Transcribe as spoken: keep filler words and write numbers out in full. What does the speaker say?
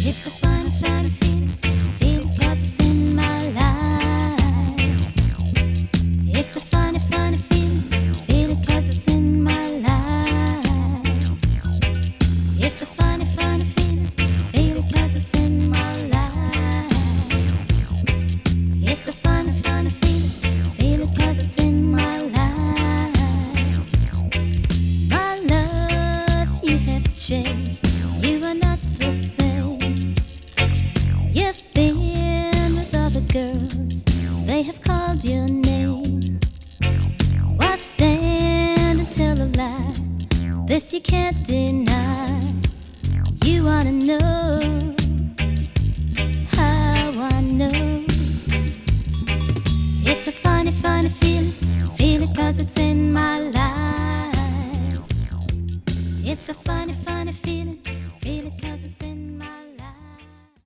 It's a funny, funny feeling, feeling 'cause it's in my life. It's a funny, funny feeling, feeling 'cause it's in my life. It's a funny, funny feeling, feeling 'cause it's in my life. It's a funny, funny feeling, feeling 'cause it's in my life. My love, you have changed. You are not the same. You've been with other girls, they have called your name. Why stand and tell a lie? This you can't deny. You wanna know how I know. It's a funny, funny feeling, feeling 'cause it's in my life. It's a funny, funny